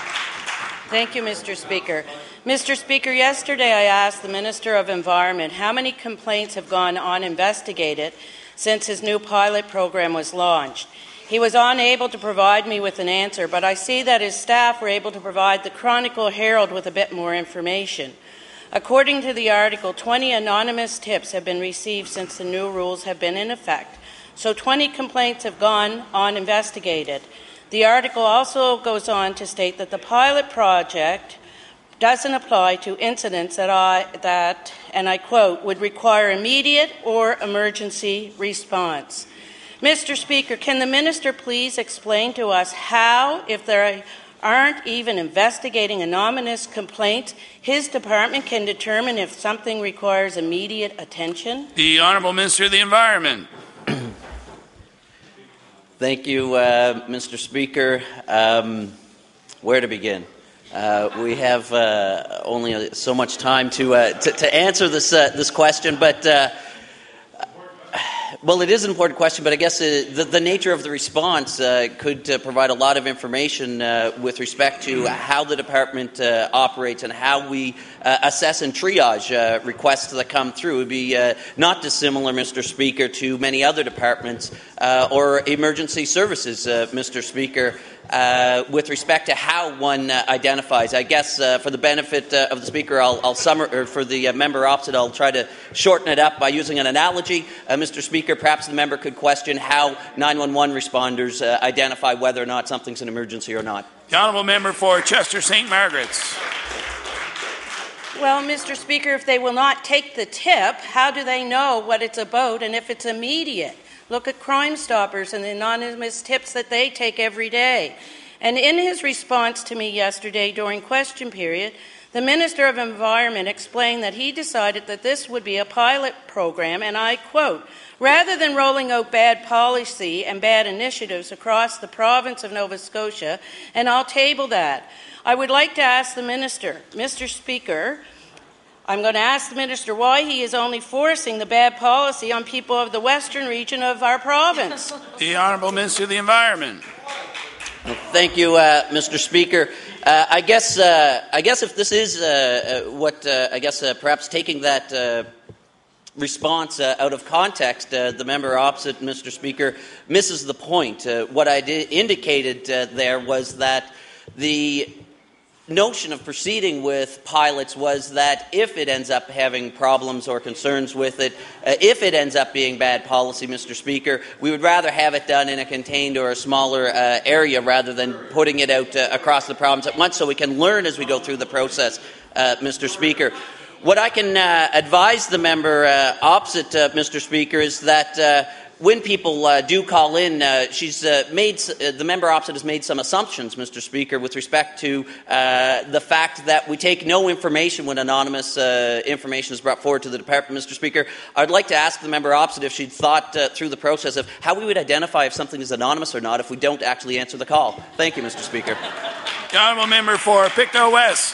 Thank you, Mister Speaker. Mister Speaker, yesterday I asked the Minister of Environment how many complaints have gone uninvestigated since his new pilot program was launched. He was unable to provide me with an answer, but I see that his staff were able to provide the Chronicle Herald with a bit more information. According to the article, twenty anonymous tips have been received since the new rules have been in effect. So twenty complaints have gone uninvestigated. The article also goes on to state that the pilot project doesn't apply to incidents that, I, that, and I quote, would require immediate or emergency response. Mister Speaker, can the Minister please explain to us how, if there aren't even investigating anonymous complaints, his department can determine if something requires immediate attention? The Honourable Minister of the Environment. Thank you, uh, Mister Speaker. Um, where to begin? Uh, we have uh, only so much time to uh, to, to answer this uh, this question, but uh, well, it is an important question. But I guess uh, the, the nature of the response uh, could uh, provide a lot of information uh, with respect to how the department uh, operates and how we uh, assess and triage uh, requests that come through. It would be uh, not dissimilar, Mister Speaker, to many other departments uh, or emergency services, uh, Mister Speaker. Uh, with respect to how one uh, identifies. I guess uh, for the benefit uh, of the Speaker, I'll, I'll summer, or for the uh, member opposite, I'll try to shorten it up by using an analogy. Uh, Mister Speaker, perhaps the member could question how nine one one responders uh, identify whether or not something's an emergency or not. The Honourable Member for Chester Saint Margaret's. Well, Mister Speaker, if they will not take the tip, how do they know what it's about and if it's immediate? Look at Crime Stoppers and the anonymous tips that they take every day. And in his response to me yesterday during question period, the Minister of Environment explained that he decided that this would be a pilot program, and I quote, rather than rolling out bad policy and bad initiatives across the province of Nova Scotia, and I'll table that. I would like to ask the Minister, Mister Speaker, I'm going to ask the Minister why he is only forcing the bad policy on people of the western region of our province. The Honourable Minister of the Environment. Well, thank you, uh, Mister Speaker. Uh, I guess uh, I guess if this is uh, uh, what uh, I guess uh, perhaps taking that uh, response uh, out of context, uh, the member opposite, Mister Speaker, misses the point. Uh, what I did indicated uh, there was that the notion of proceeding with pilots was that if it ends up having problems or concerns with it, uh, if it ends up being bad policy, Mister Speaker, we would rather have it done in a contained or a smaller uh, area rather than putting it out uh, across the province at once, so we can learn as we go through the process, uh, Mister Speaker. What I can uh, advise the member uh, opposite, uh, Mister Speaker, is that uh, when people uh, do call in, uh, she's uh, made uh, the member opposite has made some assumptions, Mister Speaker, with respect to uh, the fact that we take no information when anonymous uh, information is brought forward to the department. Mister Speaker, I'd like to ask the member opposite if she'd thought uh, through the process of how we would identify if something is anonymous or not if we don't actually answer the call. Thank you, Mister Speaker. The honourable member for Pictou West.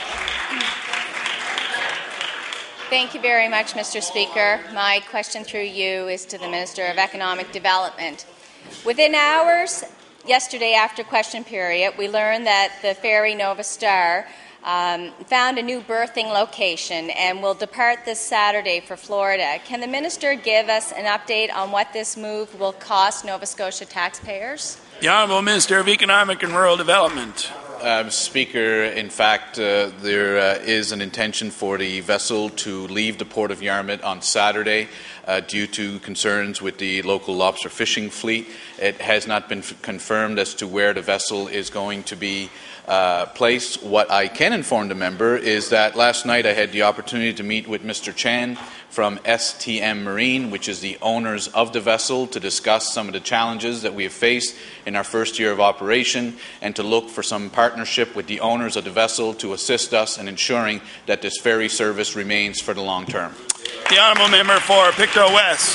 Thank you very much, Mister Speaker. My question through you is to the Minister of Economic Development. Within hours yesterday after question period, we learned that the ferry Nova Star um, found a new berthing location and will depart this Saturday for Florida. Can the Minister give us an update on what this move will cost Nova Scotia taxpayers? The Honourable Minister of Economic and Rural Development. Uh, Speaker, in fact, uh, there uh, is an intention for the vessel to leave the Port of Yarmouth on Saturday uh, due to concerns with the local lobster fishing fleet. It has not been f- confirmed as to where the vessel is going to be uh, placed. What I can inform the member is that last night I had the opportunity to meet with Mister Chan from S T M Marine, which is the owners of the vessel, to discuss some of the challenges that we have faced in our first year of operation and to look for some partnership with the owners of the vessel to assist us in ensuring that this ferry service remains for the long term. The honourable member for Pictou West.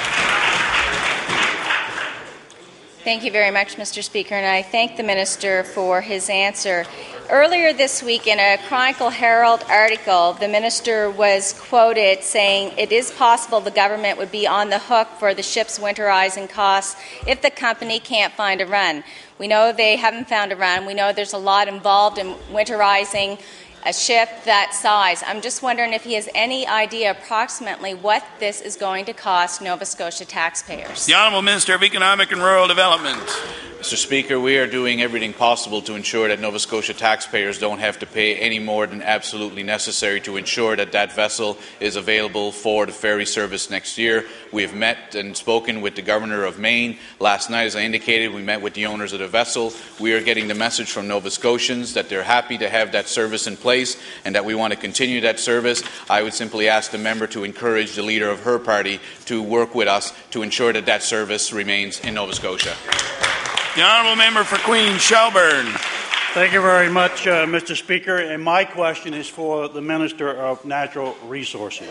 Thank you very much, Mister Speaker, and I thank the Minister for his answer. Earlier this week, in a Chronicle Herald article, the Minister was quoted saying it is possible the government would be on the hook for the ship's winterizing costs if the company can't find a run. We know they haven't found a run. We know there's a lot involved in winterizing a ship that size. I'm just wondering if he has any idea approximately what this is going to cost Nova Scotia taxpayers. The Honourable Minister of Economic and Rural Development. Mister Speaker, we are doing everything possible to ensure that Nova Scotia taxpayers don't have to pay any more than absolutely necessary to ensure that that vessel is available for the ferry service next year. We have met and spoken with the Governor of Maine. Last night, as I indicated, we met with the owners of the vessel. We are getting the message from Nova Scotians that they're happy to have that service in place and that we want to continue that service. I would simply ask the member to encourage the leader of her party to work with us to ensure that that service remains in Nova Scotia. The honourable member for Queen Shelburne. Thank you very much, uh, Mister Speaker. And my question is for the Minister of Natural Resources.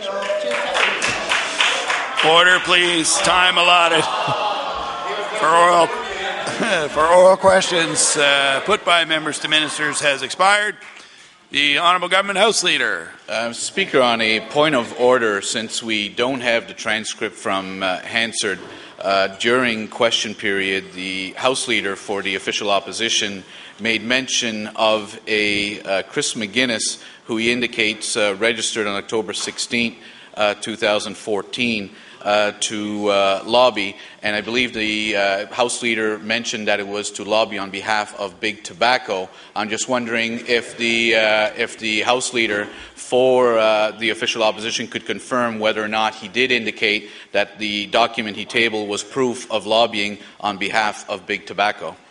Order, please. Time allotted for oral for oral questions uh, put by members to ministers has expired. The Honourable Government House Leader. Uh, Speaker, on a point of order, since we don't have the transcript from uh, Hansard, uh, during question period, the House Leader for the official opposition made mention of a uh, Chris McGuinness, who he indicates uh, registered on October sixteenth, uh, two thousand fourteen, Uh, to uh, lobby, and I believe the uh, House Leader mentioned that it was to lobby on behalf of Big Tobacco. I'm just wondering if the uh, if the House Leader for uh, the official opposition could confirm whether or not he did indicate that the document he tabled was proof of lobbying on behalf of Big Tobacco.